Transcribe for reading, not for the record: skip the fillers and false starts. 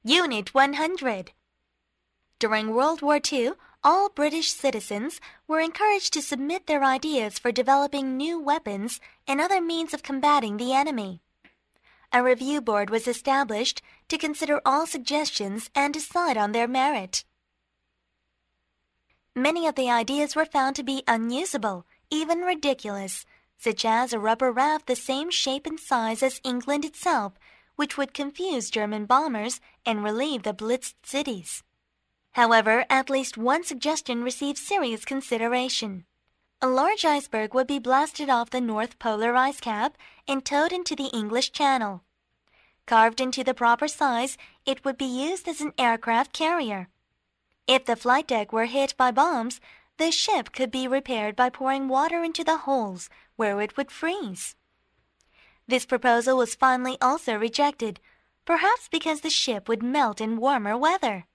Unit 100. During World War II, all British citizens were encouraged to submit their ideas for developing new weapons and other means of combating the enemy. A review board was established to consider all suggestions and decide on their merit. Many of the ideas were found to be unusable, even ridiculous, such as a rubber raft the same shape and size as England itself, which would confuse German bombers and relieve the blitzed cities. However, at least one suggestion received serious consideration. A large iceberg would be blasted off the North Polar ice cap and towed into the English Channel. Carved into the proper size, it would be used as an aircraft carrier. If the flight deck were hit by bombs, the ship could be repaired by pouring water into the holes, where it would freeze. This proposal was finally also rejected, perhaps because the ship would melt in warmer weather.